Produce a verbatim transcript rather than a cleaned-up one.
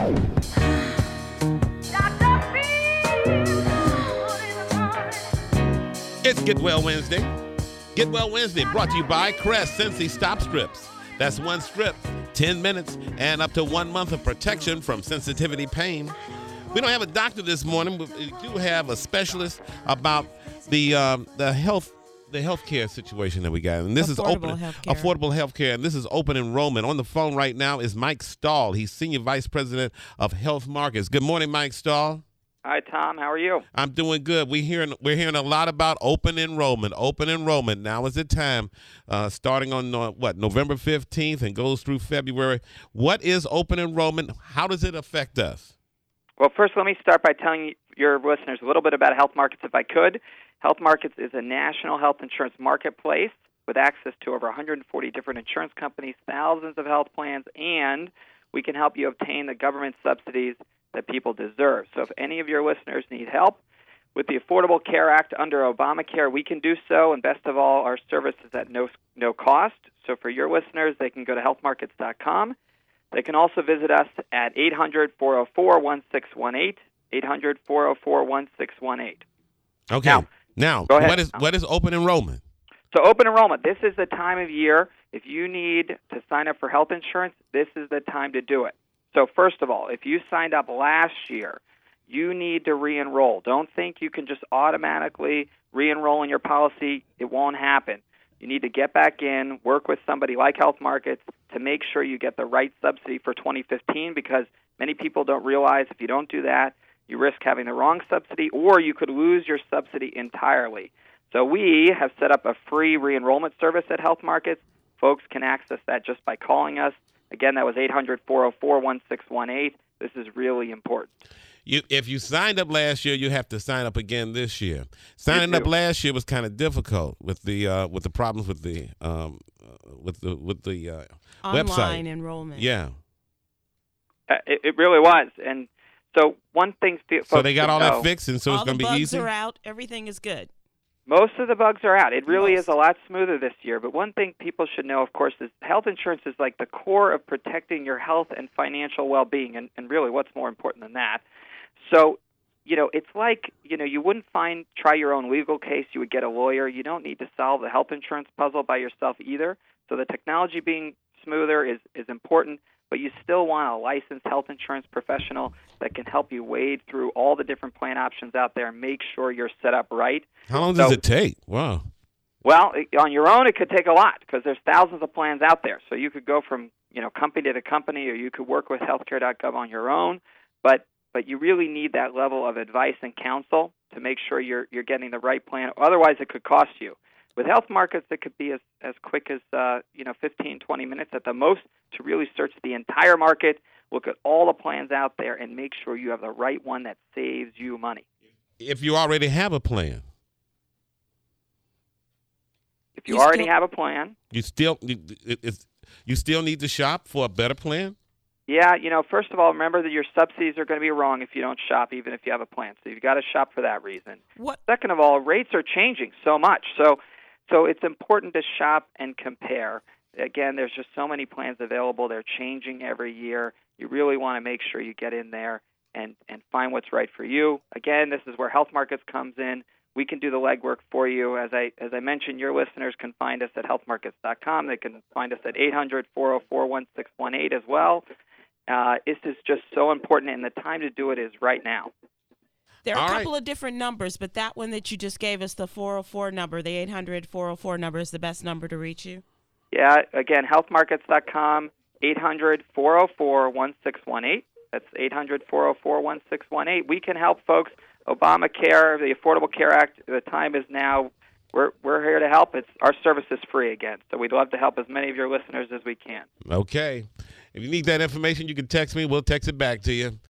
It's Get Well Wednesday. Get Well Wednesday brought to you by Crest Sensi Stop Strips. That's one strip, ten minutes, and up to one month of protection from sensitivity pain. We don't have a doctor this morning, but we do have a specialist about the um, the health the healthcare situation that we got. And this affordable is open healthcare. affordable healthcare, and this is open enrollment. On the phone right now is Mike Stahl. He's Senior Vice President of Health Markets. Good morning, Mike Stahl. Hi, Tom. How are you? I'm doing good. We hearing we're hearing a lot about open enrollment. Open enrollment. Now is the time, uh, starting on uh, what November fifteenth and goes through February. What is open enrollment? How does it affect us? Well, first, let me start by telling your listeners a little bit about Health Markets, if I could. Health Markets is a national health insurance marketplace with access to over one hundred forty different insurance companies, thousands of health plans, and we can help you obtain the government subsidies that people deserve. So if any of your listeners need help with the Affordable Care Act under Obamacare, we can do so. And best of all, our service is at no, no cost. So for your listeners, they can go to health markets dot com. They can also visit us at eight hundred, four oh four, one six one eight, eight hundred, four oh four, one six one eight. Okay. Now, now go ahead. what is what is open enrollment? So open enrollment, this is the time of year. If you need to sign up for health insurance, this is the time to do it. So first of all, if you signed up last year, you need to re-enroll. Don't think you can just automatically re-enroll in your policy. It won't happen. You need to get back in, work with somebody like Health Markets to make sure you get the right subsidy for twenty fifteen, because many people don't realize if you don't do that, you risk having the wrong subsidy or you could lose your subsidy entirely. So we have set up a free re-enrollment service at Health Markets. Folks can access that just by calling us. Again, that was eight hundred, four oh four, one six one eight. This is really important. You, if you signed up last year, you have to sign up again this year. Signing up last year was kind of difficult with the uh, with the problems with the um, uh, with the with the uh, Online website enrollment. Yeah, Uh, it, it really was. And so one thing, folks so they got all know, that fixed, and so all it's going to the be bugs easy. are out. Everything is good. Most of the bugs are out. It really Most. is a lot smoother this year. But one thing people should know, of course, is health insurance is like the core of protecting your health and financial well-being, and, and really what's more important than that. So, you know, it's like, you know, you wouldn't find, try your own legal case, you would get a lawyer. You don't need to solve the health insurance puzzle by yourself either. So the technology being smoother is, is important, but you still want a licensed health insurance professional that can help you wade through all the different plan options out there and make sure you're set up right. How long does So- it take? Wow. Well, on your own, it could take a lot because there's thousands of plans out there. So you could go from, you know, company to company, or you could work with healthcare dot gov on your own. But but you really need that level of advice and counsel to make sure you're you're getting the right plan. Otherwise, it could cost you. With Health Markets, it could be as, as quick as uh, you know, fifteen, twenty minutes at the most to really search the entire market, look at all the plans out there, and make sure you have the right one that saves you money. If you already have a plan, If you, You already still- have a plan, you still you, it, it's, you still need to shop for a better plan. yeah, you know, first of all, remember that your subsidies are going to be wrong if you don't shop, even if you have a plan. So you've got to shop for that reason. What? Second of all, rates are changing so much. So so it's important to shop and compare. Again, there's just so many plans available. They're changing every year. You really want to make sure you get in there and, and find what's right for you. Again, this is where Health Markets comes in. We can do the legwork for you. As I as I mentioned, your listeners can find us at health markets dot com. They can find us at eight hundred, four oh four, one six one eight as well. Uh, this is just so important, and the time to do it is right now. There are All a right. couple of different numbers, but that one that you just gave us, the four oh four number, the eight hundred, four oh four number, is the best number to reach you? Yeah, again, health markets dot com, eight hundred, four oh four, one six one eight. That's eight hundred, four oh four, one six one eight. We can help folks. Obamacare, the Affordable Care Act, the time is now. We're we're here to help. It's our service is free again, so we'd love to help as many of your listeners as we can. Okay. If you need that information, you can text me. We'll text it back to you.